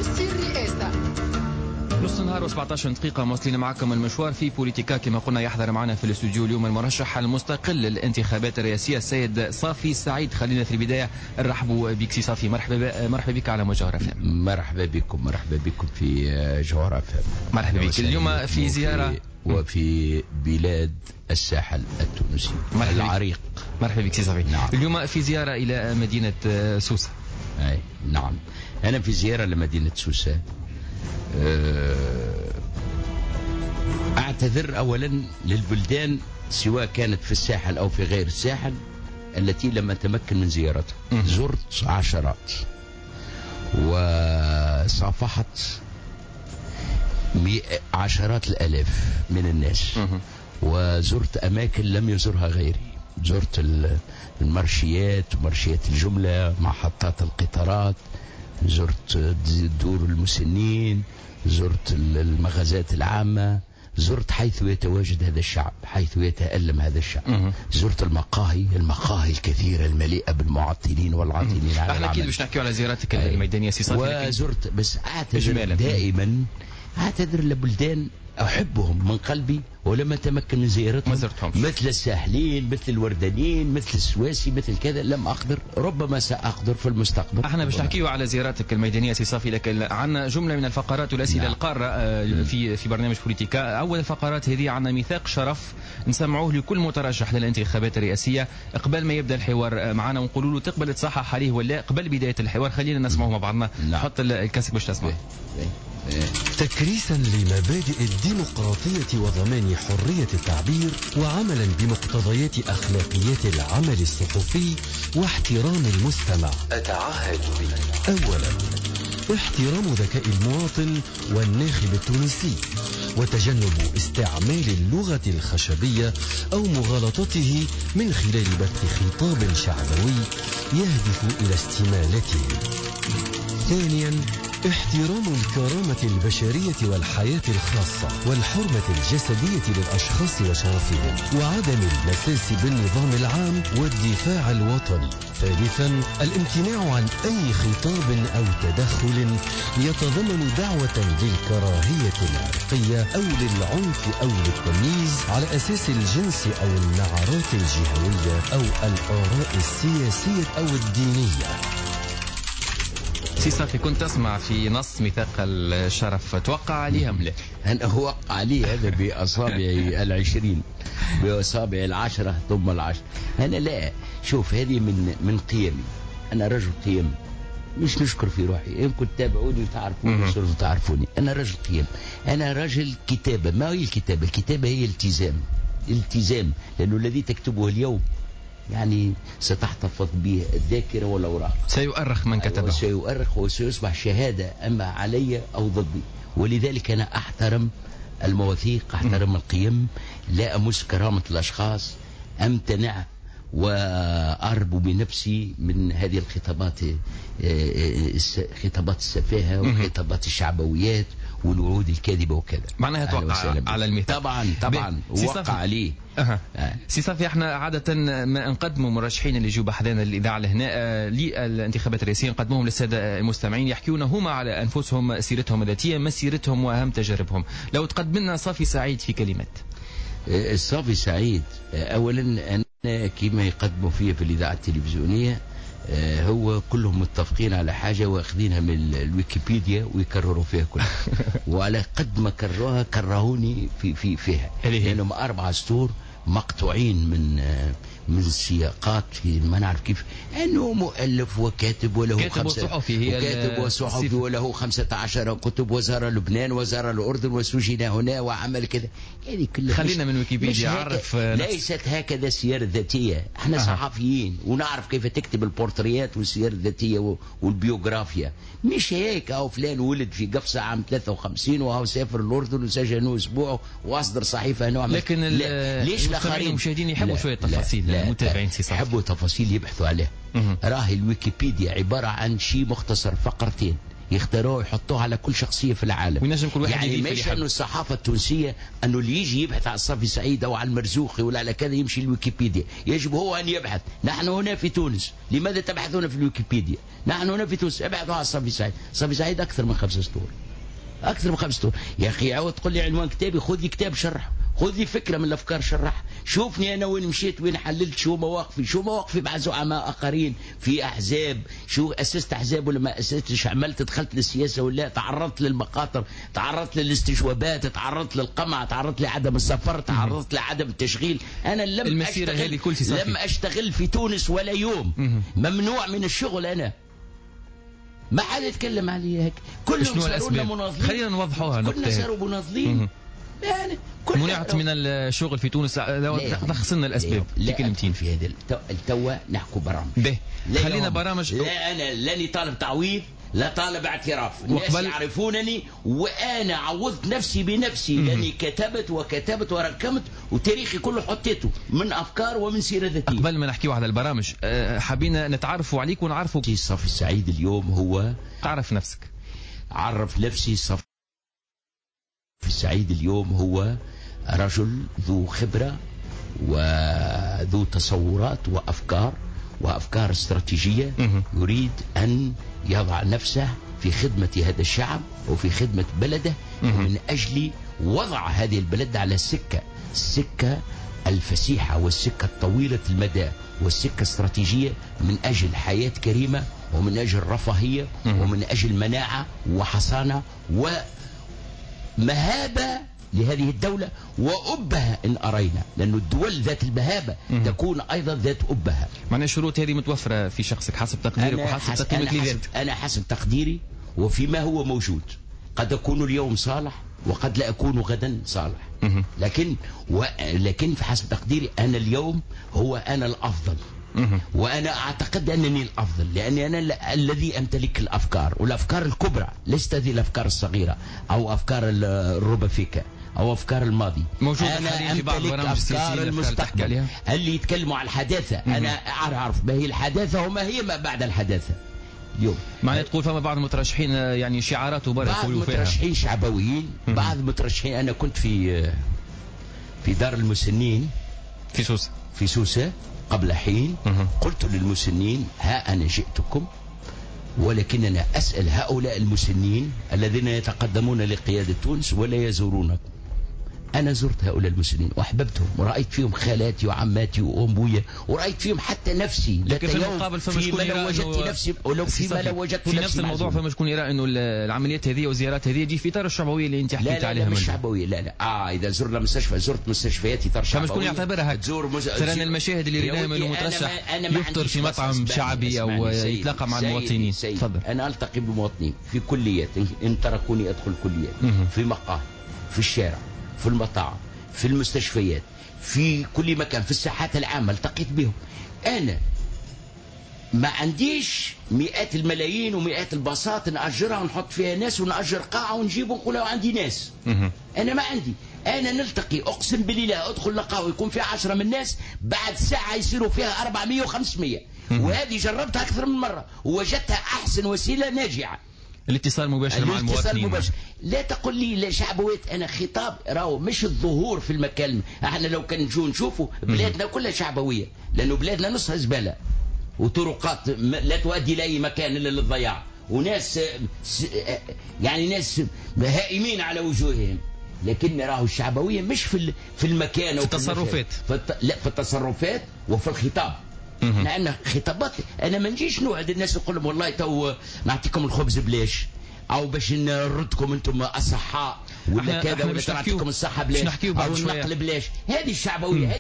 كرسي الرئاسة. نص نهار و17 دقيقة مواصلين معكم المشوار في بوليتيكا. كما قلنا يحضر معنا في الاستوديو اليوم المرشح المستقل للانتخابات الرئاسية السيد صافي سعيد. خلينا في البداية نرحبوا بك سي صافي. مرحبا بك على مجوهرة فهم. مرحبا بكم في جوهرة فهم. مرحبا بك. اليوم في زيارة وفي بلاد الساحل التونسي العريق. مرحبا بك سي صافي. نعم. اليوم في زيارة إلى مدينة سوسة. أي نعم، أنا في زيارة لمدينة سوسة. أعتذر أولا للبلدان سواء كانت في الساحل أو في غير الساحل التي لم أتمكن من زيارتها. زرت عشرات وصافحت عشرات الآلاف من الناس، وزرت أماكن لم يزرها غيري. زرت المرشيات ومرشيات الجملة، محطات القطارات، زرت دور المسنين، زرت المغازات العامة، زرت حيث يتواجد هذا الشعب، حيث يتألم هذا الشعب. زرت المقاهي الكثيرة المليئة بالمعطلين والعاطلين على احنا اكيد باش نحكيو على زيارتك الميدانية سي صافي. وزرت، بس اعتذر دائما، اعتذر لبلدان احبهم من قلبي ولم اتمكن من زيارتهم، مثل الساحلين، مثل الوردانيين، مثل السواسي، مثل كذا لم اقدر. ربما ساقدر في المستقبل. احنا باش نحكيو على زياراتك الميدانيه سي صافي، لكن عندنا جمله من الفقرات والاسئله القاره في برنامج بوليتيكا. اول الفقرات هذه عندنا ميثاق شرف نسمعوه لكل مترشح للانتخابات الرئاسيه قبل ما يبدا الحوار معنا، ونقولوا له تقبل تصحح عليه ولا قبل بدايه الحوار. خلينا نسمعوه مع بعضنا. حط الكاسك باش تسمع. تكريسا لمبادئ الديمقراطية وضمان حرية التعبير، وعملا بمقتضيات أخلاقيات العمل الصحفي واحترام المستمع، أتعهد به: أولا، احترام ذكاء المواطن والناخب التونسي، وتجنب استعمال اللغة الخشبية أو مغالطته من خلال بث خطاب شعبوي يهدف إلى استمالته. ثانيا، احترام الكرامة البشرية والحياة الخاصة والحرمة الجسدية للأشخاص وشرفهم، وعدم المساس بالنظام العام والدفاع الوطني. ثالثا، الامتناع عن أي خطاب أو تدخل يتضمن دعوة للكراهية العرقية أو للعنف أو للتمييز على أساس الجنس أو النعرات الجهوية أو الآراء السياسية أو الدينية. سي صافي، كنت تسمع في نص ميثاق الشرف، توقع عليها ملا؟ أنا أوقع عليه هذا بأصابعي 20، بأصابعي 10 ثم 10. أنا لا، شوف، هذه من قيمي. أنا رجل قيم، مش نشكر في روحي. يمكن تتابعوني وتعرفوني وصرتوا تعرفوني. أنا رجل قيم، أنا رجل كتابة. ما هي الكتابة؟ الكتابة هي التزام، لأنه الذي تكتبه اليوم يعني ستحتفظ به الذاكرة والأوراق، سيؤرخ من كتبه، سيؤرخ وسيصبح شهادة أما علي أو ضدي. ولذلك أنا أحترم المواثيق، أحترم القيم، لا أمس كرامة الأشخاص، أمتنع وأرب بنفسي من هذه الخطابات، خطابات السفاهة وخطابات الشعبويات والوعود الكاذبة وكذا. معناها توقع على الميثاق؟ طبعا وقع عليه. سي صافي، احنا عادة ما نقدموا مرشحين اللي يجوا بحذانا الإذاعة هنا للانتخابات الرئاسية، نقدموهم للسادة المستمعين يحكيون هما على أنفسهم، سيرتهم الذاتية، مسيرتهم وأهم تجاربهم. لو تقدم لنا صافي سعيد في كلمات. صافي سعيد، أولا أنا كما يقدموا فيه في الإذاعة التلفزيونية، هو كلهم متفقين على حاجة واخذينها من الويكيبيديا ويكرروا فيها كلها. وعلى قد ما كرروها كرهوني فيها، لأنهم 4 سطور مقطوعين من سياقات في ما نعرف كيف، أنه مؤلف وكاتب وله كاتب وصحفي وله 15 كتب، وزار لبنان وزار الأردن وسجن هنا وعمل كذا. يعني كلها خلينا من ويكيبيديا عرف. ليست هكذا السير الذاتية. احنا صحفيين ونعرف كيف تكتب البورتريات والسير الذاتية والبيوغرافيا، مش هيك أو فلان ولد في قفصة عام 53 وهو سافر الأردن وسجنه أسبوع وأصدر صحيفة نوع. لكن ليش الآخرين المشاهدين يحبوا شوية تفاصيل؟ المتابعين يحبوا تفاصيل يبحثوا عليها. راهي الويكيبيديا عبارة عن شيء مختصر، فقرتين يختاروه ويحطوه على كل شخصية في العالم. وينجم كل واحد يعني مش انه الصحافة التونسية انه اللي يجي يبحث على صافي سعيد او على المرزوقي ولا على كذا يمشي الويكيبيديا، يجب هو ان يبحث. نحن هنا في تونس، لماذا تبحثون في الويكيبيديا؟ نحن هنا في تونس، ابحثوا على صافي سعيد. صافي سعيد اكثر من 5 سطور، اكثر من 5 سطور. يا اخي عاود تقول لي عنوان كتابي، خذ لي كتاب شرح، خذ لي فكره من الافكار شرح. شوفني انا وين مشيت، وين حللت، شو مواقفي مع زعماء اخرين في احزاب، شو اسست احزاب ولا ما اسستش، عملت دخلت للسياسه ولا، تعرضت للمخاطر، تعرضت للاستجوابات، تعرضت للقمع، تعرضت لعدم السفر، تعرضت لعدم التشغيل. انا لم اشتغل في تونس ولا يوم، ممنوع من الشغل. انا ما حد يتكلم علي هيك، كلهم صاروا مناضلين. خلينا نوضحوها كلنا صاروا مناضلين. يعني منعت من الشغل في تونس. لخصنا الاسباب في كلمتين في هذا التوا. نحكوا برامج، خلينا برامج. لا انا لاني طالب تعويض، لا طالب اعتراف. الناس يعرفونني وانا عوضت نفسي بنفسي، لاني كتبت وركمت، وتاريخي كله حطيته من افكار ومن سيره ذاتيه. قبل ما نحكيو على البرامج، حابين نتعرفوا عليك ونعرفوا. صافي السعيد اليوم هو، تعرف نفسك. عرف نفسي. صافي السعيد اليوم هو رجل ذو خبرة وذو تصورات وأفكار استراتيجية، يريد أن يضع نفسه في خدمة هذا الشعب وفي خدمة بلده، ومن أجل وضع هذه البلد على السكة الفسيحة والسكة الطويلة المدى والسكة الاستراتيجية، من أجل حياة كريمة ومن أجل رفاهية ومن أجل مناعة وحصانة ومهابة لهذه الدولة وأبها إن أرينا، لأن الدول ذات المهابة تكون أيضا ذات أبها. معنى الشروط هذه متوفرة في شخصك حسب تقديرك وحسب تقييمك لذات. أنا حسب تقديري وفيما هو موجود. قد أكون اليوم صالح وقد لا أكون غدا صالح، لكن في حسب تقديري أنا اليوم هو أنا الأفضل، وأنا أعتقد أنني الأفضل، لأني أنا الذي أمتلك الأفكار، والأفكار الكبرى، ليست هذه الأفكار الصغيرة أو أفكار الربافيكا أو أفكار الماضي. أنا أمتلك أفكار المستقبل اللي يتكلموا عن الحداثة. أنا أعرف ما هي الحداثة وما هي ما بعد الحداثة. اليوم معنى تقول فما بعض المترشحين يعني شعارات وبرا يقولوا فيها، بعض المترشحين شعبويين، بعض المترشحين. أنا كنت في دار المسنين في سوسة قبل حين، قلت للمسنين: ها أنا جئتكم، ولكننا أسأل هؤلاء المسنين الذين يتقدمون لقيادة تونس ولا يزورونكم. أنا زرت هؤلاء المسنين وأحببتهم، ورأيت فيهم خالاتي وعماتي وأمبويا، ورأيت فيهم حتى نفسي. لكن في المقابل فيما لو وجدت نفسي، ولو فيما لو وجدت في نفس الموضوع، فما شكون يرى إنه العمليات هذه والزيارات هذه تجي في إطار الشعبوية اللي أنت حكيت عليها؟ لا مش شعبوية، لا. إذا زرنا مستشفى، زرت مستشفيات إطار شعبوية. فما شكون يعتبرها هيك؟ ترى المشاهد اللي ريناها من المترشح يفطر في مطعم شعبي أو يتلاقى مع المواطنين. تفضل. أنا ألتقي بالمواطنين في كليات، إن تركوني أدخل كليات، في مقاهي، في الشارع، في المطاعم، في المستشفيات، في كل مكان، في الساحات العامة التقيت بهم. أنا ما عنديش مئات الملايين ومئات الباصات نأجرها ونحط فيها ناس ونأجر قاعة ونجيب ونقول عندي ناس. أنا ما عندي. أنا نلتقي، أقسم بالله أدخل لقاء ويكون فيها 10 من الناس، بعد ساعة يصيروا فيها 400 و500. وهذه جربتها أكثر من مرة ووجدتها أحسن وسيلة ناجعة. الاتصال مباشر مع المواطنين. لا تقول لي لا شعبويات، انا خطاب راهو مش الظهور في المكان. احنا لو كان نجو نشوفوا بلادنا كلها شعبويه، لانه بلادنا نصها زباله وطرقات لا تؤدي لاي مكان الا للضياع، وناس يعني ناس هائمين على وجوههم. لكن راهو الشعبويه مش في المكان، في التصرفات، لا في التصرفات وفي الخطاب. احنا عندنا خطابات. انا ما نجيش نوعد الناس نقول لهم والله تو نعطيكم الخبز بلاش، او باش نردكم انتم اصحاء ولا كذا، ولا نعطيكم الصحه بلاش، او النقل بلاش. هذه الشعبويه.